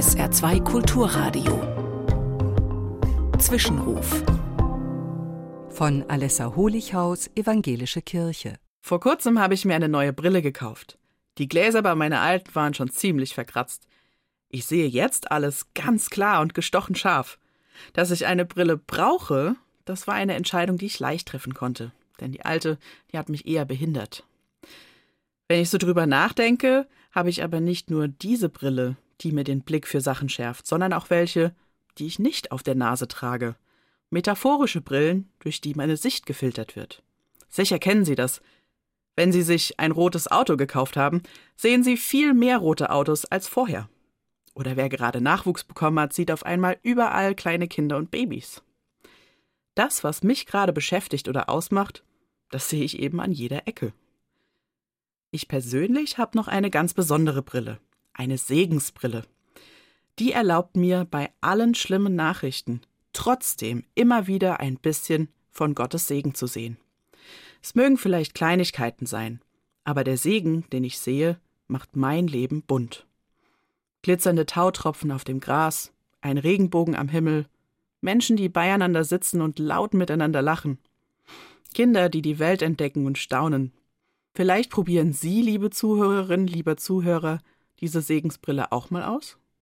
SR2 Kulturradio. Zwischenruf. Von Alessa Holichhaus, Evangelische Kirche. Vor kurzem habe ich mir eine neue Brille gekauft. Die Gläser bei meiner alten waren schon ziemlich verkratzt. Ich sehe jetzt alles ganz klar und gestochen scharf. Dass ich eine Brille brauche, das war eine Entscheidung, die ich leicht treffen konnte. Denn die alte, die hat mich eher behindert. Wenn ich so drüber nachdenke, habe ich aber nicht nur diese Brille, die mir den Blick für Sachen schärft, sondern auch welche, die ich nicht auf der Nase trage. Metaphorische Brillen, durch die meine Sicht gefiltert wird. Sicher kennen Sie das. Wenn Sie sich ein rotes Auto gekauft haben, sehen Sie viel mehr rote Autos als vorher. Oder wer gerade Nachwuchs bekommen hat, sieht auf einmal überall kleine Kinder und Babys. Das, was mich gerade beschäftigt oder ausmacht, das sehe ich eben an jeder Ecke. Ich persönlich habe noch eine ganz besondere Brille, eine Segensbrille. Die erlaubt mir bei allen schlimmen Nachrichten trotzdem immer wieder ein bisschen von Gottes Segen zu sehen. Es mögen vielleicht Kleinigkeiten sein, aber der Segen, den ich sehe, macht mein Leben bunt. Glitzernde Tautropfen auf dem Gras, ein Regenbogen am Himmel, Menschen, die beieinander sitzen und laut miteinander lachen, Kinder, die die Welt entdecken und staunen. Vielleicht probieren Sie, liebe Zuhörerinnen, lieber Zuhörer, diese Segensbrille auch mal aus?